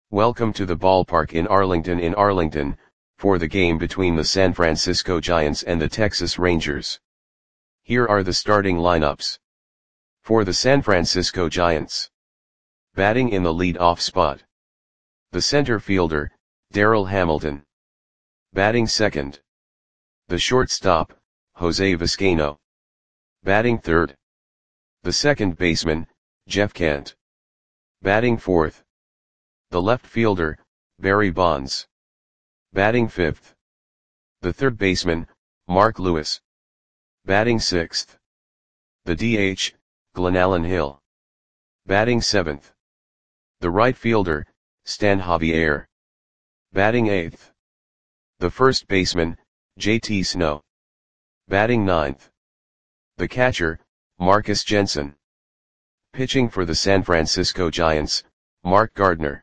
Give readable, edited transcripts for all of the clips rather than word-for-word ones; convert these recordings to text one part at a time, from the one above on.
Welcome to the ballpark in Arlington, for the game between the San Francisco Giants and the Texas Rangers. Here are the starting lineups. For the San Francisco Giants. Batting in the lead-off spot. The center fielder, Darryl Hamilton. Batting second. The shortstop, Jose Vizcaino. Batting third. The second baseman, Jeff Kent. Batting fourth. The left fielder, Barry Bonds. Batting fifth. The third baseman, Mark Lewis. Batting sixth. The DH, Glenallen Hill. Batting seventh. The right fielder, Stan Javier. Batting eighth. The first baseman, JT Snow. Batting ninth. The catcher, Marcus Jensen. Pitching for the San Francisco Giants, Mark Gardner.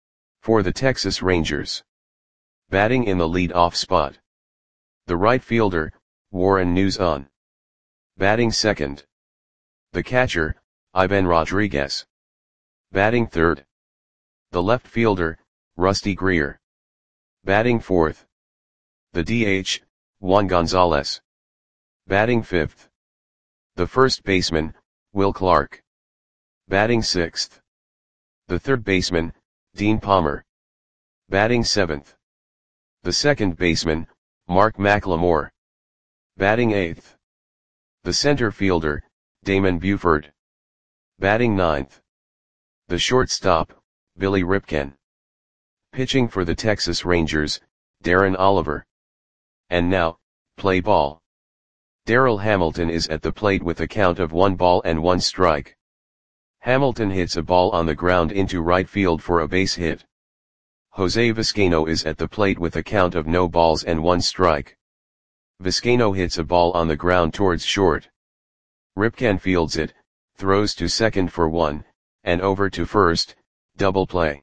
For the Texas Rangers. Batting in the lead-off spot. The right fielder, Warren Nuzan. Batting second. The catcher, Ivan Rodriguez. Batting third. The left fielder, Rusty Greer. Batting fourth. The DH, Juan Gonzalez. Batting fifth. The first baseman, Will Clark. Batting sixth. The third baseman, Dean Palmer. Batting seventh. The second baseman, Mark McLemore. Batting eighth. The center fielder, Damon Buford. Batting ninth. The shortstop, Billy Ripken. Pitching for the Texas Rangers, Darren Oliver. And now, play ball. Darryl Hamilton is at the plate with a count of 1-1 strike. Hamilton hits a ball on the ground into right field for a base hit. Jose Vizcaino is at the plate with a count of 0-1 strike. Vizcaino hits a ball on the ground towards short. Ripken fields it, throws to second for 1, and over to first, double play.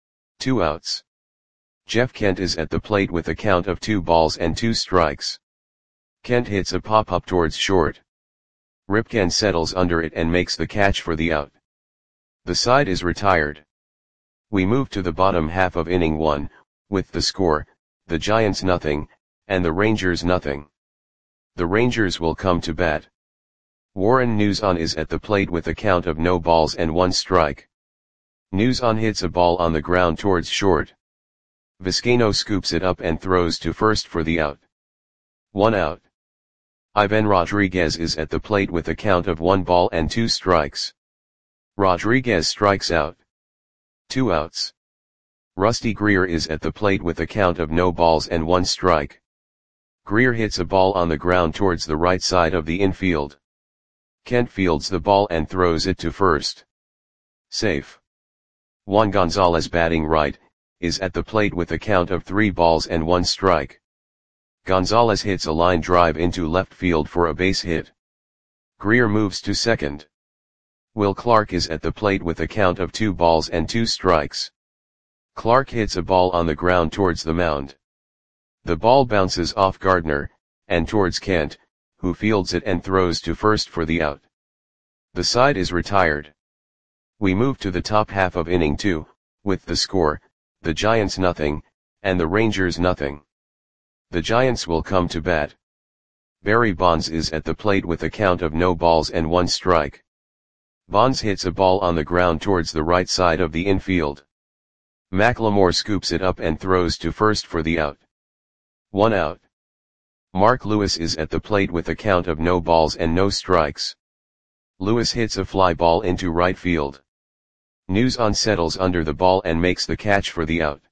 2 outs. Jeff Kent is at the plate with a count of 2 strikes. Kent hits a pop-up towards short. Ripken settles under it and makes the catch for the out. The side is retired. We move to the bottom half of inning 1, with the score, the Giants nothing, and the Rangers nothing. The Rangers will come to bat. Warren Nuzan is at the plate with a count of 0-1 strike. Nuzan hits a ball on the ground towards short. Vizcaino scoops it up and throws to first for the out. 1 out. Ivan Rodriguez is at the plate with a count of 1-2 strikes. Rodriguez strikes out. 2 outs. Rusty Greer is at the plate with a count of 0-1 strike. Greer hits a ball on the ground towards the right side of the infield. Kent fields the ball and throws it to first. Safe. Juan Gonzalez, batting right, is at the plate with a count of 3-1 strike. Gonzalez hits a line drive into left field for a base hit. Greer moves to second. Will Clark is at the plate with a count of 2-2 strikes. Clark hits a ball on the ground towards the mound. The ball bounces off Gardner, and towards Kent, who fields it and throws to first for the out. The side is retired. We move to the top half of inning 2, with the score, the Giants nothing, and the Rangers nothing. The Giants will come to bat. Barry Bonds is at the plate with a count of 0-1 strike. Bonds hits a ball on the ground towards the right side of the infield. McLemore scoops it up and throws to first for the out. 1 out. Mark Lewis is at the plate with a count of 0 strikes. Lewis hits a fly ball into right field. Nuzan settles under the ball and makes the catch for the out.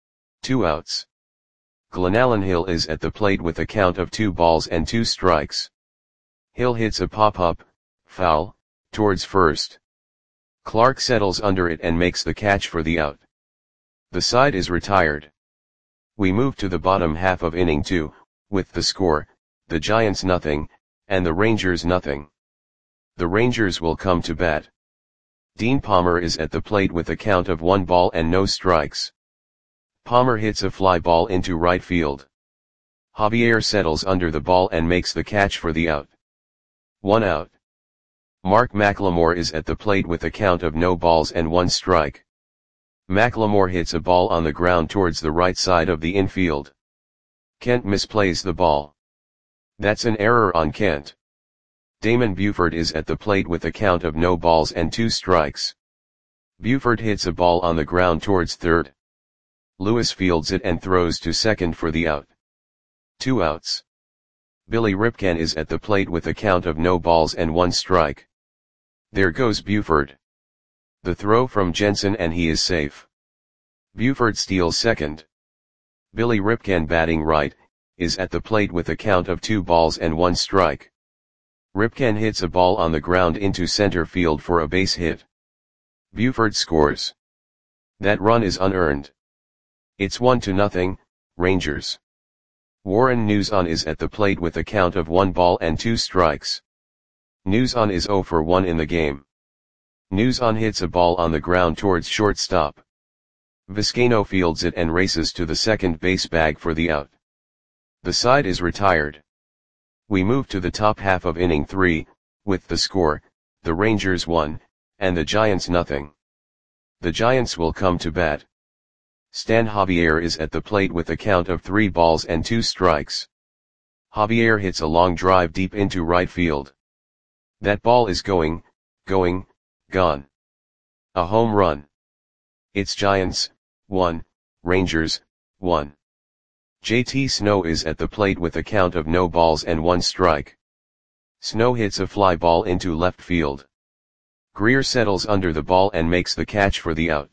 2 outs. Glenallen Hill is at the plate with a count of 2 strikes. Hill hits a pop-up, foul, towards first. Clark settles under it and makes the catch for the out. The side is retired. We move to the bottom half of inning 2, with the score, the Giants nothing, and the Rangers nothing. The Rangers will come to bat. Dean Palmer is at the plate with a count of 1-0 strikes. Palmer hits a fly ball into right field. Javier settles under the ball and makes the catch for the out. 1 out. Mark McLemore is at the plate with a count of 0-1 strike. Macklemore hits a ball on the ground towards the right side of the infield. Kent misplays the ball. That's an error on Kent. Damon Buford is at the plate with a count of no balls and 2 strikes. Buford hits a ball on the ground towards third. Lewis fields it and throws to second for the out. 2 outs. Billy Ripken is at the plate with a count of no balls and 1 strike. There goes Buford. The throw from Jensen and he is safe. Buford steals second. Billy Ripken, batting right, is at the plate with a count of 2 balls and 1 strike. Ripken hits a ball on the ground into center field for a base hit. Buford scores. That run is unearned. It's 1-0, Rangers. Warren Newson is at the plate with a count of 1 ball and 2 strikes. Newson is 0 for 1 in the game. Newson hits a ball on the ground towards shortstop. Vizcaino fields it and races to the second base bag for the out. The side is retired. We move to the top half of inning 3, with the score, the Rangers 1, and the Giants 0. The Giants will come to bat. Stan Javier is at the plate with a count of 3 balls and 2 strikes. Javier hits a long drive deep into right field. That ball is gone. A home run. It's Giants 1, Rangers 1. JT Snow is at the plate with a count of no balls and 1 strike. Snow hits a fly ball into left field. Greer settles under the ball and makes the catch for the out.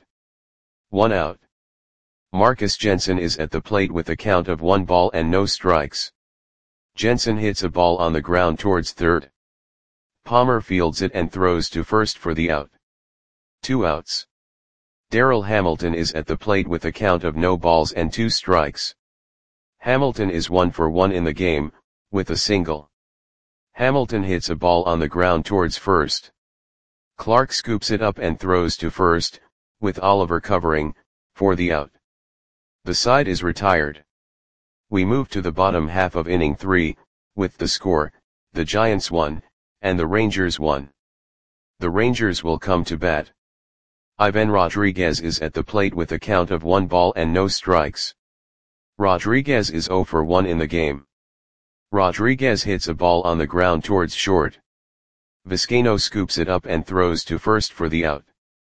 1 out. Marcus Jensen is at the plate with a count of 1 ball and no strikes. Jensen hits a ball on the ground towards third. Palmer fields it and throws to first for the out. 2 outs. Darryl Hamilton is at the plate with a count of no balls and 2 strikes. Hamilton is 1 for 1 in the game, with a single. Hamilton hits a ball on the ground towards first. Clark scoops it up and throws to first, with Oliver covering, for the out. The side is retired. We move to the bottom half of inning 3, with the score, the Giants 1, and the Rangers 1. The Rangers will come to bat. Ivan Rodriguez is at the plate with a count of 1 ball and no strikes. Rodriguez is 0 for 1 in the game. Rodriguez hits a ball on the ground towards short. Vizcaino scoops it up and throws to first for the out.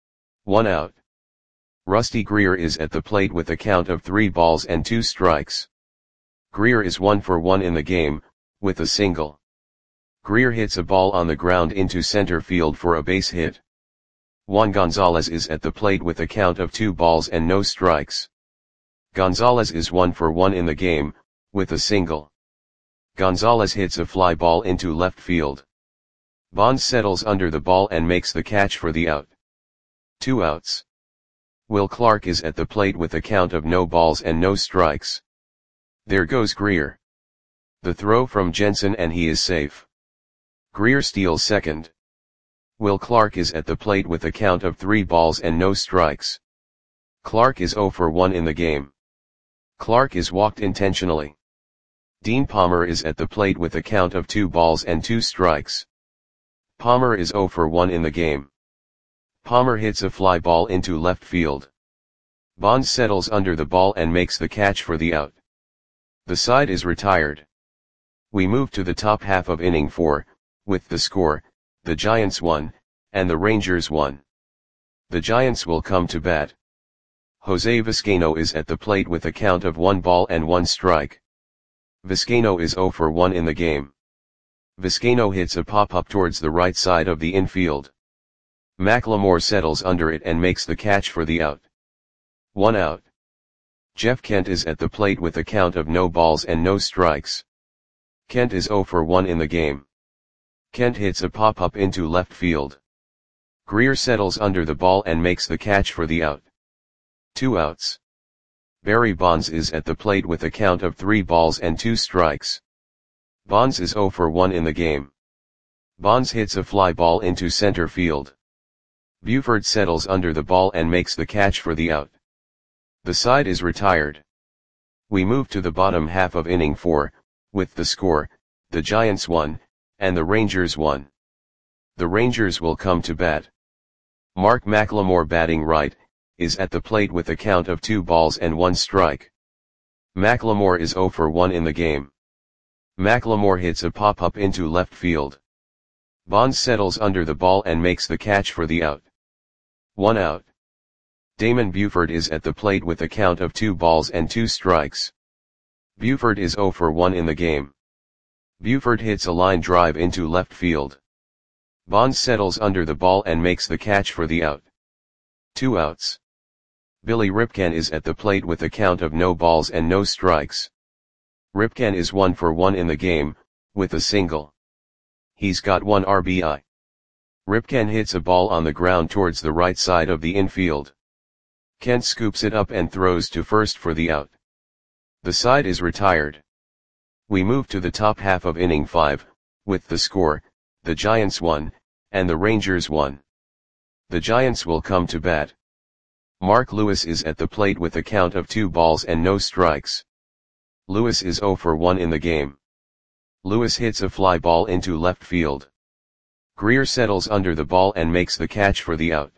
1 out. Rusty Greer is at the plate with a count of 3 balls and 2 strikes. Greer is 1 for 1 in the game, with a single. Greer hits a ball on the ground into center field for a base hit. Juan Gonzalez is at the plate with a count of 2 balls and no strikes. Gonzalez is 1 for 1 in the game, with a single. Gonzalez hits a fly ball into left field. Bonds settles under the ball and makes the catch for the out. 2 outs. Will Clark is at the plate with a count of no balls and no strikes. There goes Greer. The throw from Jensen and he is safe. Greer steals second. Will Clark is at the plate with a count of 3 balls and no strikes. Clark is 0 for 1 in the game. Clark is walked intentionally. Dean Palmer is at the plate with a count of 2 balls and 2 strikes. Palmer is 0 for 1 in the game. Palmer hits a fly ball into left field. Bonds settles under the ball and makes the catch for the out. The side is retired. We move to the top half of inning 4, with the score, the Giants 1, and the Rangers 1. The Giants will come to bat. Jose Vizcaino is at the plate with a count of 1 ball and 1 strike. Vizcaino is 0 for 1 in the game. Vizcaino hits a pop-up towards the right side of the infield. Macklemore settles under it and makes the catch for the out. 1 out. Jeff Kent is at the plate with a count of no balls and no strikes. Kent is 0 for 1 in the game. Kent hits a pop-up into left field. Greer settles under the ball and makes the catch for the out. 2 outs. Barry Bonds is at the plate with a count of 3 balls and 2 strikes. Bonds is 0 for 1 in the game. Bonds hits a fly ball into center field. Buford settles under the ball and makes the catch for the out. The side is retired. We move to the bottom half of inning 4, with the score, the Giants 1, and the Rangers 1. The Rangers will come to bat. Mark McLemore batting right, is at the plate with a count of 2 balls and 1 strike. McLemore is 0 for 1 in the game. McLemore hits a pop-up into left field. Bonds settles under the ball and makes the catch for the out. 1 out. Damon Buford is at the plate with a count of 2 balls and 2 strikes. Buford is 0 for 1 in the game. Buford hits a line drive into left field. Bonds settles under the ball and makes the catch for the out. 2 outs. Billy Ripken is at the plate with a count of no balls and no strikes. Ripken is 1 for 1 in the game, with a single. He's got 1 RBI. Ripken hits a ball on the ground towards the right side of the infield. Kent scoops it up and throws to first for the out. The side is retired. We move to the top half of inning 5, with the score, the Giants 1, and the Rangers 1. The Giants will come to bat. Mark Lewis is at the plate with a count of 2 balls and no strikes. Lewis is 0 for 1 in the game. Lewis hits a fly ball into left field. Greer settles under the ball and makes the catch for the out.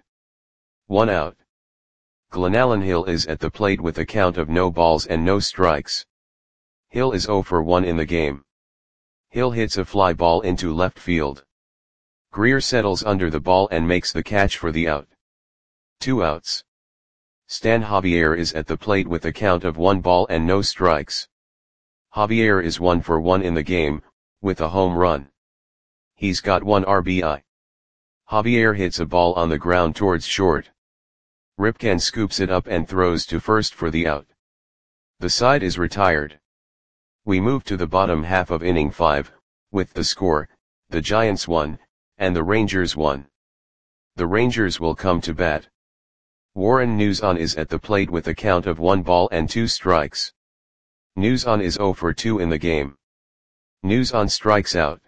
1 out. Glenallen Hill is at the plate with a count of no balls and no strikes. Hill is 0 for 1 in the game. Hill hits a fly ball into left field. Greer settles under the ball and makes the catch for the out. 2 outs. Stan Javier is at the plate with a count of 1 ball and no strikes. Javier is 1 for 1 in the game, with a home run. He's got 1 RBI. Javier hits a ball on the ground towards short. Ripken scoops it up and throws to first for the out. The side is retired. We move to the bottom half of inning 5, with the score, the Giants 1, and the Rangers 1. The Rangers will come to bat. Warren Nuzon is at the plate with a count of 1 ball and 2 strikes. Nuzon is 0 for 2 in the game. Nuzon strikes out.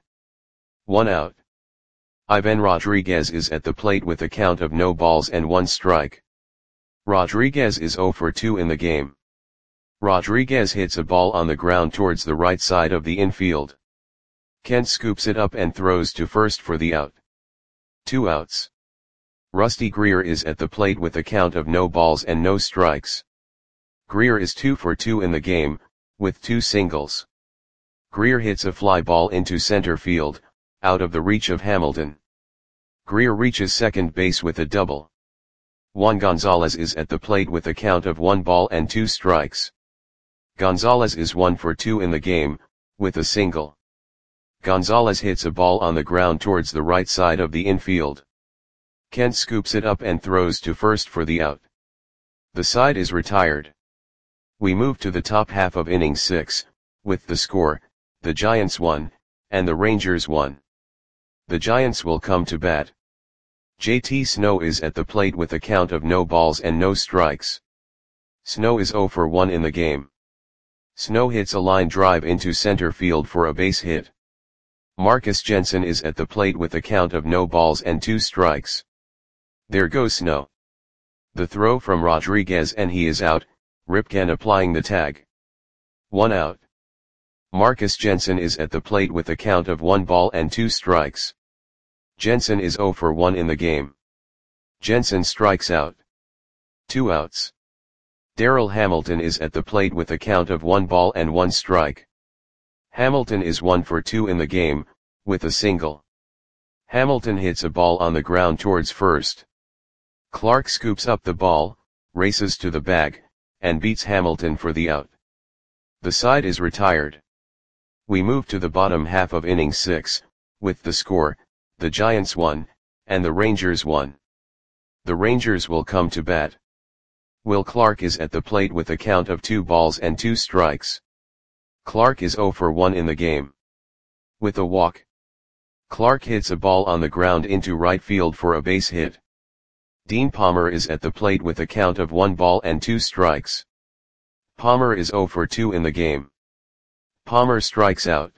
1 out. Ivan Rodriguez is at the plate with a count of no balls and 1 strike. Rodriguez is 0 for 2 in the game. Rodriguez hits a ball on the ground towards the right side of the infield. Kent scoops it up and throws to first for the out. 2 outs. Rusty Greer is at the plate with a count of no balls and no strikes. Greer is 2 for 2 in the game, with 2 singles. Greer hits a fly ball into center field, out of the reach of Hamilton. Greer reaches second base with a double. Juan Gonzalez is at the plate with a count of 1 ball and 2 strikes. Gonzalez is 1 for 2 in the game, with a single. Gonzalez hits a ball on the ground towards the right side of the infield. Kent scoops it up and throws to first for the out. The side is retired. We move to the top half of inning 6, with the score, the Giants 1, and the Rangers 1. The Giants will come to bat. JT Snow is at the plate with a count of no balls and no strikes. Snow is 0 for 1 in the game. Snow hits a line drive into center field for a base hit. Marcus Jensen is at the plate with a count of no balls and 2 strikes. There goes Snow. The throw from Rodriguez and he is out, Ripken applying the tag. 1 out. Marcus Jensen is at the plate with a count of 1 ball and 2 strikes. Jensen is 0 for 1 in the game. Jensen strikes out. 2 outs. Darryl Hamilton is at the plate with a count of 1 ball and 1 strike. Hamilton is 1 for 2 in the game, with a single. Hamilton hits a ball on the ground towards first. Clark scoops up the ball, races to the bag, and beats Hamilton for the out. The side is retired. We move to the bottom half of inning 6, with the score, the Giants 1, and the Rangers 1. The Rangers will come to bat. Will Clark is at the plate with a count of 2 balls and 2 strikes. Clark is 0 for 1 in the game. With a walk. Clark hits a ball on the ground into right field for a base hit. Dean Palmer is at the plate with a count of 1 ball and 2 strikes. Palmer is 0 for 2 in the game. Palmer strikes out.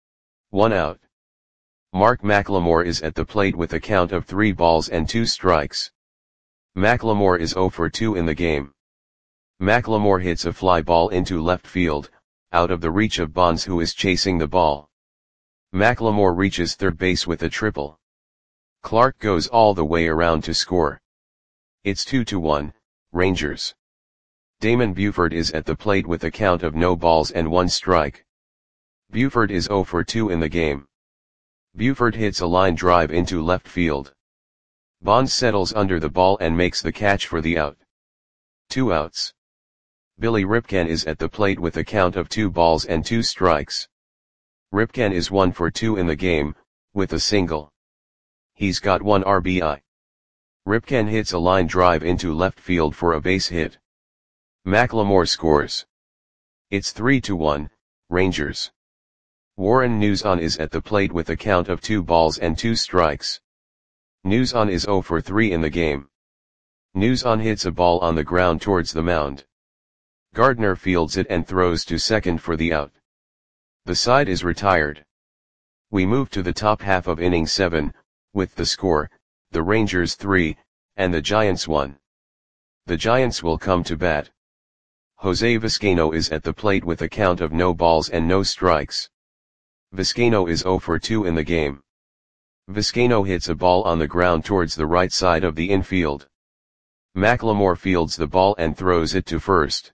1 out. Mark McLemore is at the plate with a count of 3 balls and 2 strikes. McLemore is 0 for 2 in the game. McLemore hits a fly ball into left field, out of the reach of Bonds who is chasing the ball. McLemore reaches third base with a triple. Clark goes all the way around to score. It's 2-1, Rangers. Damon Buford is at the plate with a count of no balls and 1 strike. Buford is 0 for 2 in the game. Buford hits a line drive into left field. Bonds settles under the ball and makes the catch for the out. 2 outs. Billy Ripken is at the plate with a count of 2 balls and 2 strikes. Ripken is 1 for 2 in the game, with a single. He's got 1 RBI. Ripken hits a line drive into left field for a base hit. McLemore scores. It's 3-1, Rangers. Warren Newson is at the plate with a count of 2 balls and 2 strikes. Newson is 0 for 3 in the game. Newson hits a ball on the ground towards the mound. Gardner fields it and throws to second for the out. The side is retired. We move to the top half of inning 7, with the score, the Rangers 3, and the Giants 1. The Giants will come to bat. Jose Vizcaino is at the plate with a count of no balls and no strikes. Vizcaino is 0 for 2 in the game. Vizcaino hits a ball on the ground towards the right side of the infield. McLemore fields the ball and throws it to first.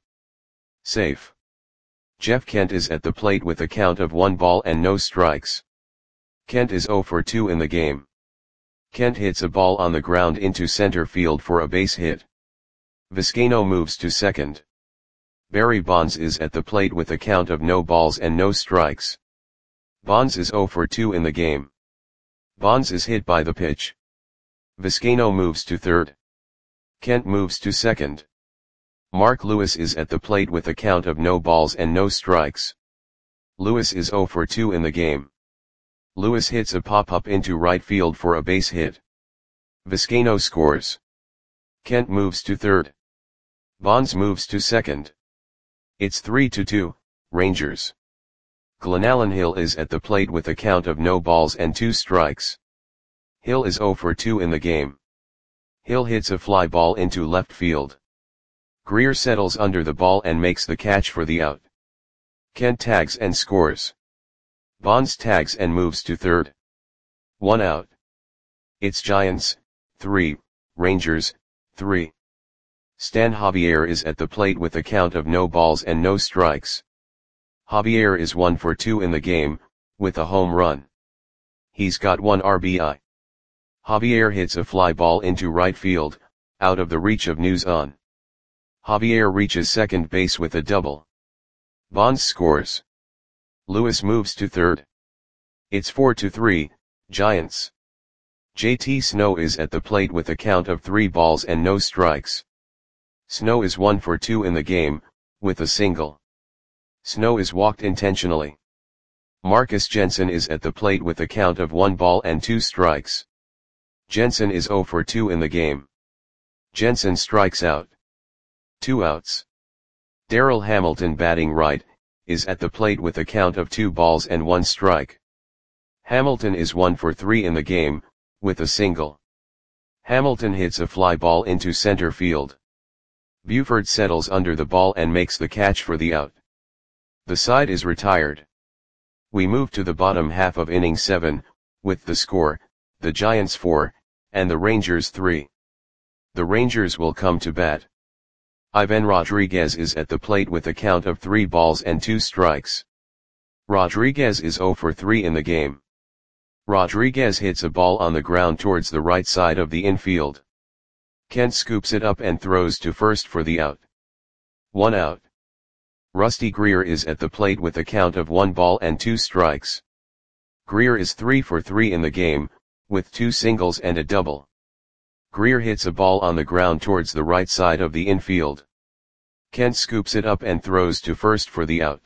Safe. Jeff Kent is at the plate with a count of 1 ball and no strikes. Kent is 0 for 2 in the game. Kent hits a ball on the ground into center field for a base hit. Vizcaino moves to second. Barry Bonds is at the plate with a count of no balls and no strikes. Bonds is 0 for 2 in the game. Bonds is hit by the pitch. Vizcaino moves to third. Kent moves to second. Mark Lewis is at the plate with a count of no balls and no strikes. Lewis is 0 for 2 in the game. Lewis hits a pop-up into right field for a base hit. Vizcaino scores. Kent moves to third. Bonds moves to second. It's 3-2, Rangers. Glenallen Hill is at the plate with a count of no balls and 2 strikes. Hill is 0 for 2 in the game. Hill hits a fly ball into left field. Greer settles under the ball and makes the catch for the out. Kent tags and scores. Bonds tags and moves to third. 1 out. It's Giants, 3, Rangers, 3. Stan Javier is at the plate with a count of no balls and no strikes. Javier is 1 for 2 in the game, with a home run. He's got 1 RBI. Javier hits a fly ball into right field, out of the reach of Newson. Javier reaches second base with a double. Bonds scores. Lewis moves to third. It's 4-3, Giants. JT Snow is at the plate with a count of 3 balls and no strikes. Snow is 1 for 2 in the game, with a single. Snow is walked intentionally. Marcus Jensen is at the plate with a count of 1 ball and 2 strikes. Jensen is 0 for 2 in the game. Jensen strikes out. 2 outs. Darrell Hamilton, batting right, is at the plate with a count of 2 balls and 1 strike. Hamilton is 1 for 3 in the game, with a single. Hamilton hits a fly ball into center field. Buford settles under the ball and makes the catch for the out. The side is retired. We move to the bottom half of inning 7, with the score, the Giants 4, and the Rangers 3. The Rangers will come to bat. Ivan Rodriguez is at the plate with a count of 3 balls and 2 strikes. Rodriguez is 0 for 3 in the game. Rodriguez hits a ball on the ground towards the right side of the infield. Kent scoops it up and throws to first for the out. 1 out. Rusty Greer is at the plate with a count of 1 ball and 2 strikes. Greer is 3 for 3 in the game, with 2 singles and a double. Greer hits a ball on the ground towards the right side of the infield. Kent scoops it up and throws to first for the out.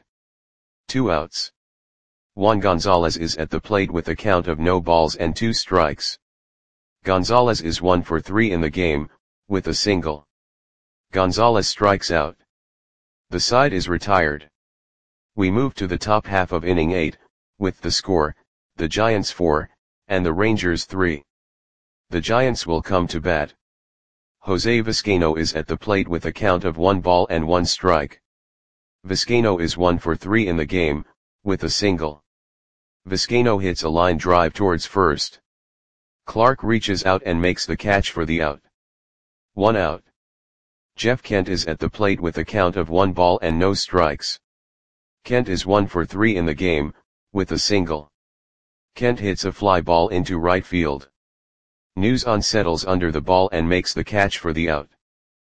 2 outs. Juan Gonzalez is at the plate with a count of no balls and 2 strikes. Gonzalez is 1 for 3 in the game, with a single. Gonzalez strikes out. The side is retired. We move to the top half of inning 8, with the score, the Giants 4, and the Rangers 3. The Giants will come to bat. Jose Vizcaino is at the plate with a count of 1 ball and 1 strike. Vizcaino is 1 for 3 in the game, with a single. Vizcaino hits a line drive towards first. Clark reaches out and makes the catch for the out. 1 out. Jeff Kent is at the plate with a count of 1 ball and no strikes. Kent is 1 for 3 in the game, with a single. Kent hits a fly ball into right field. News On settles under the ball and makes the catch for the out.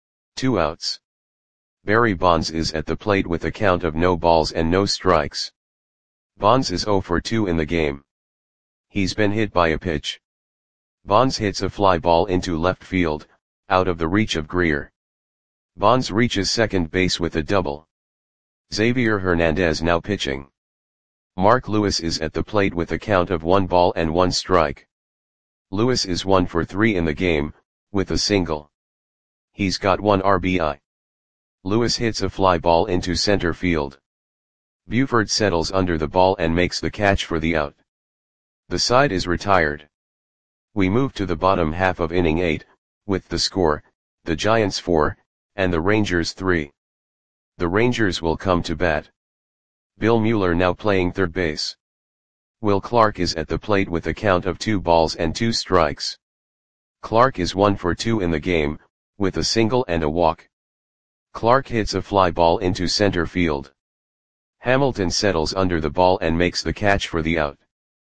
2 outs. Barry Bonds is at the plate with a count of no balls and no strikes. Bonds is 0 for 2 in the game. He's been hit by a pitch. Bonds hits a fly ball into left field, out of the reach of Greer. Bonds reaches second base with a double. Xavier Hernandez now pitching. Mark Lewis is at the plate with a count of 1 ball and 1 strike. Lewis is 1 for 3 in the game, with a single. He's got 1 RBI. Lewis hits a fly ball into center field. Buford settles under the ball and makes the catch for the out. The side is retired. We move to the bottom half of inning 8, with the score, the Giants 4, and the Rangers 3. The Rangers will come to bat. Bill Mueller now playing third base. Will Clark is at the plate with a count of 2 balls and 2 strikes. Clark is 1 for 2 in the game, with a single and a walk. Clark hits a fly ball into center field. Hamilton settles under the ball and makes the catch for the out.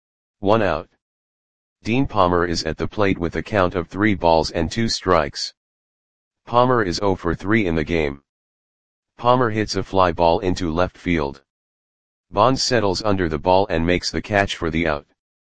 1 out. Dean Palmer is at the plate with a count of 3 balls and 2 strikes. Palmer is 0 for 3 in the game. Palmer hits a fly ball into left field. Bonds settles under the ball and makes the catch for the out.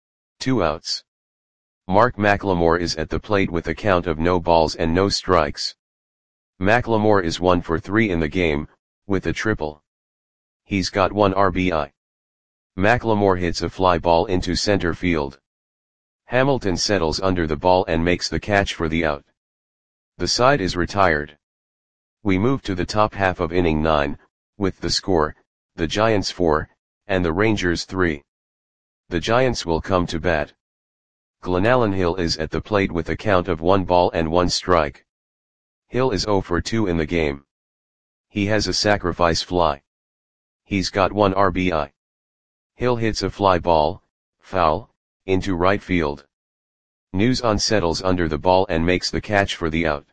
2 outs. Mark McLemore is at the plate with a count of no balls and no strikes. McLemore is 1 for 3 in the game, with a triple. He's got 1 RBI. McLemore hits a fly ball into center field. Hamilton settles under the ball and makes the catch for the out. The side is retired. We move to the top half of inning 9, with the score, the Giants 4, and the Rangers 3. The Giants will come to bat. Glenallen Hill is at the plate with a count of 1 ball and 1 strike. Hill is 0 for 2 in the game. He has a sacrifice fly. He's got 1 RBI. Hill hits a fly ball, foul, into right field. News On settles under the ball and makes the catch for the out.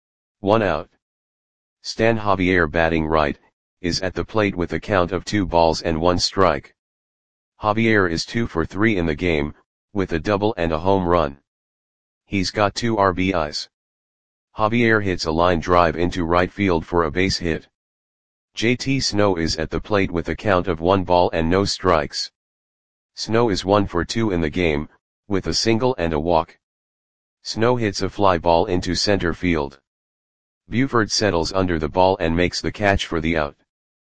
1 out. Stan Javier batting right, is at the plate with a count of 2 balls and 1 strike. Javier is 2 for 3 in the game, with a double and a home run. He's got 2 RBIs. Javier hits a line drive into right field for a base hit. JT Snow is at the plate with a count of 1 ball and no strikes. Snow is 1 for 2 in the game, with a single and a walk. Snow hits a fly ball into center field. Buford settles under the ball and makes the catch for the out.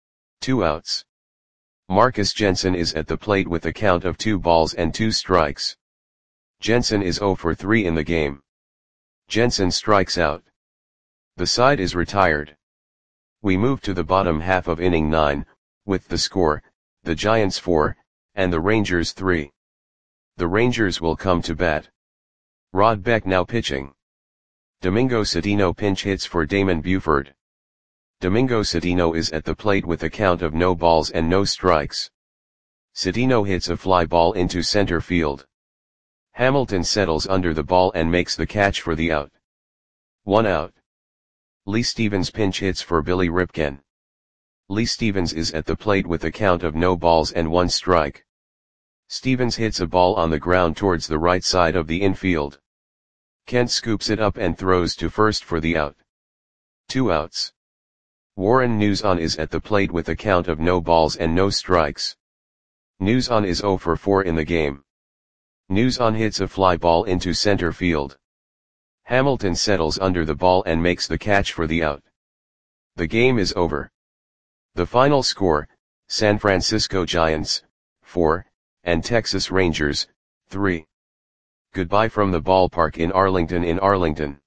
2 outs. Marcus Jensen is at the plate with a count of 2 balls and 2 strikes. Jensen is 0 for 3 in the game. Jensen strikes out. The side is retired. We move to the bottom half of inning 9, with the score, the Giants 4, and the Rangers 3. The Rangers will come to bat. Rod Beck now pitching. Domingo Cedeno pinch hits for Damon Buford. Domingo Cedeno is at the plate with a count of no balls and no strikes. Cedeno hits a fly ball into center field. Hamilton settles under the ball and makes the catch for the out. 1 out. Lee Stevens pinch hits for Billy Ripken. Lee Stevens is at the plate with a count of no balls and 1 strike. Stevens hits a ball on the ground towards the right side of the infield. Kent scoops it up and throws to first for the out. 2 outs. Warren News On is at the plate with a count of no balls and no strikes. News On is 0 for 4 in the game. News On hits a fly ball into center field. Hamilton settles under the ball and makes the catch for the out. The game is over. The final score, San Francisco Giants, 4, and Texas Rangers, 3. Goodbye from the ballpark in Arlington.